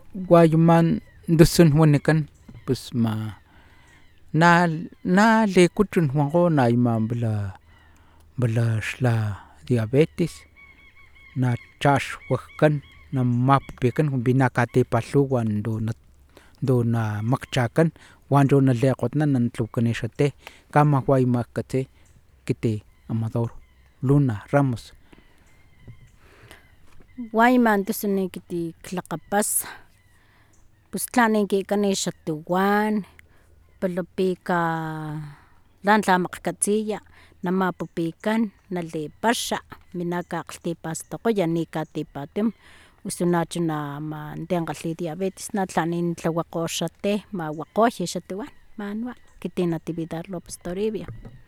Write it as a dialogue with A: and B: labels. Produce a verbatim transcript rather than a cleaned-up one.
A: guayman dusun wanikan pues ma na na le kuchun wango na ima bla bla shla diabetes na chash wajkan na mapekan binakate palhuwan do na do na makchakan wan do na leqotna nan tlukani xate kama way makate kiti amador luna ramos
B: wayman tusuni kiti klaqapas pus tlanin kikani xatuwan palapika lan tlamakgkatsiya na mapupikan nalipaxa minaka akgtipastokgoya ni katipatim usu nachuna ama tin kgalhi diabetes na tlanin tlawakgo xate mawakgoy xa tuwan manua kiti natividad lopez toribio.